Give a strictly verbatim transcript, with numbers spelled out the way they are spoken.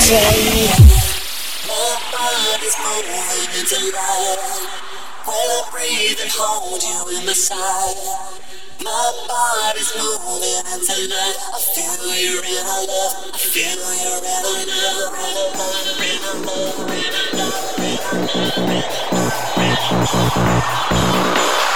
body's moving into life. When I breathe and hold you in my side. My body's moving into life. I feel you're in a love. I feel you're in a love. In a love, in a love, in a love, in a love, in a love, in a love.